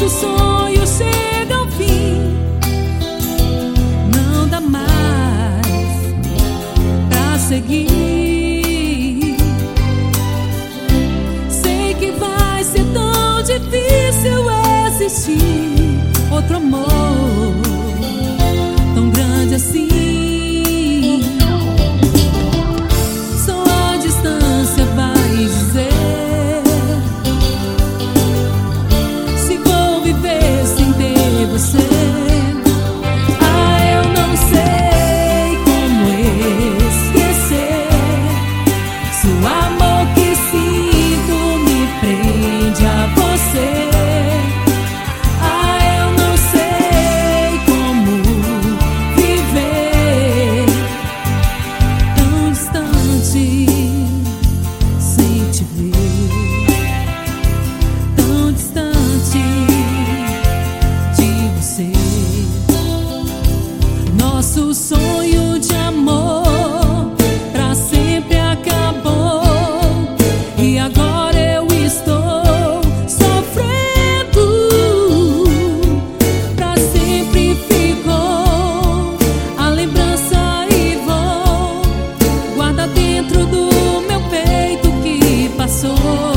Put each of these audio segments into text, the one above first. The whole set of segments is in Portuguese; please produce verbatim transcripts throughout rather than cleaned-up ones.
nosso sonho chega ao fim. Não dá mais pra seguir. Sei que vai ser tão difícil existir outro amor tão grande assim. Só a distância vai dizer se vou viver sem ter você. Ah, eu não sei como esquecer se o amor que sinto me prende a você. Nosso sonho de amor pra sempre acabou e agora eu estou sofrendo. Pra sempre ficou a lembrança e vou guardar dentro do meu peito o que passou.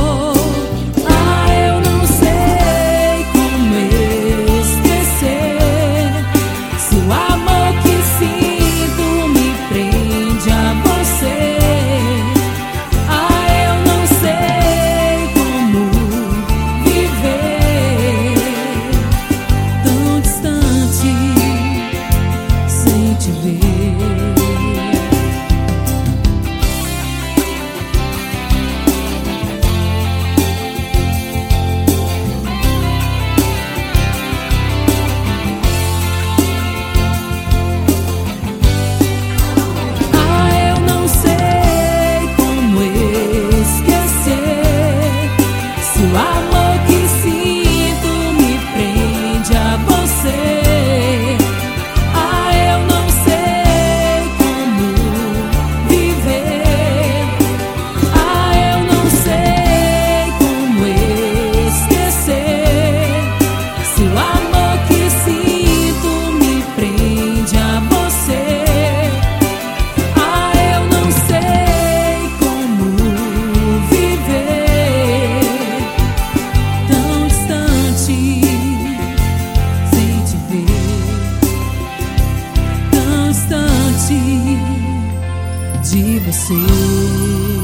De você.